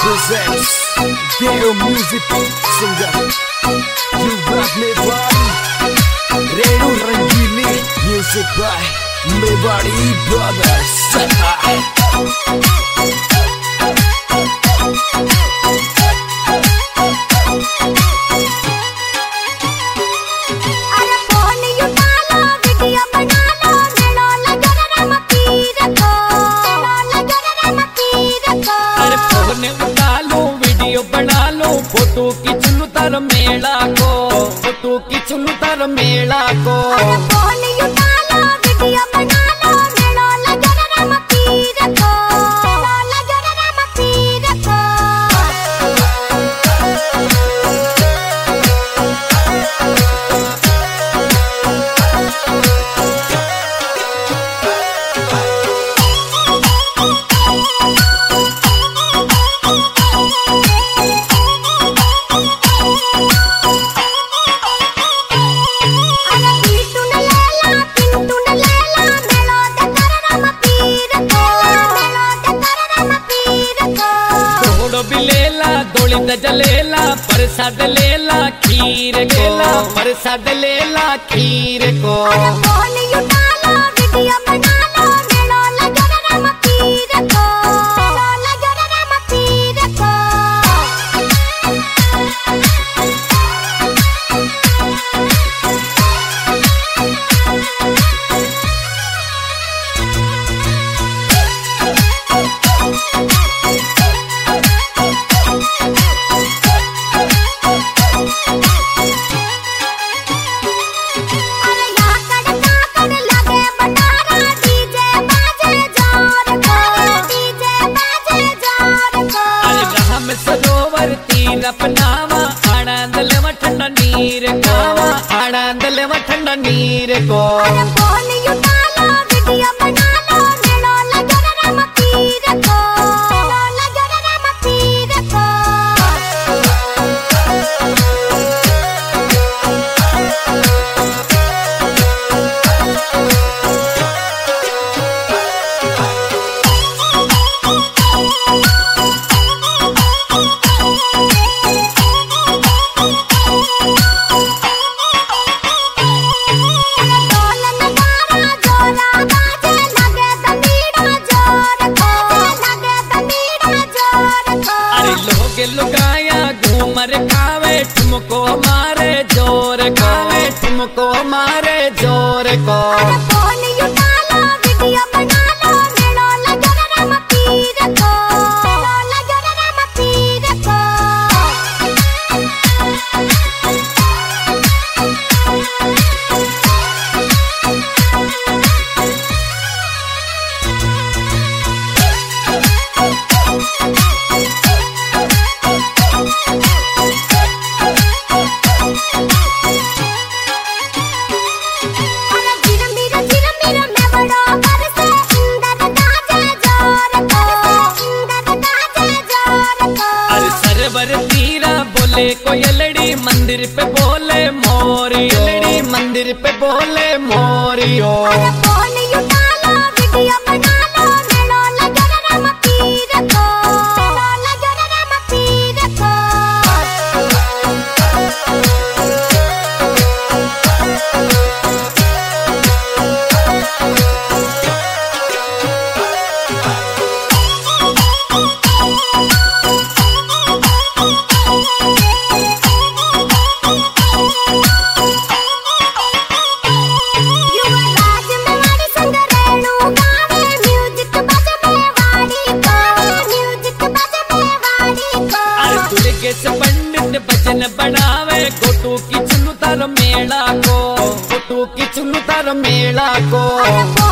presents their music singer. You got me body. Renu Rangili, music by Mewadi Brothers. Photo खिंचलू तार मेला को, photo खिंचलू तार मेला को। जलेला प्रसाद लेला खीर को, प्रसाद लेला खीर को। अपनावा आनंद लेवा ठंडा नीर को, आनंद लेवा ठंडा नीर को। लुगाया घूमर खावे तुमको मारे जोर, खावे तुमको मारे जोर को। बोले कोयलड़ी मंदिर पे बोले मोरियो, लड़ी मंदिर पे बोले मोरियो। पंडित भजन बनावे फोटो खिंचलू तार मेला को, फोटो खिंचलू तार मेला को।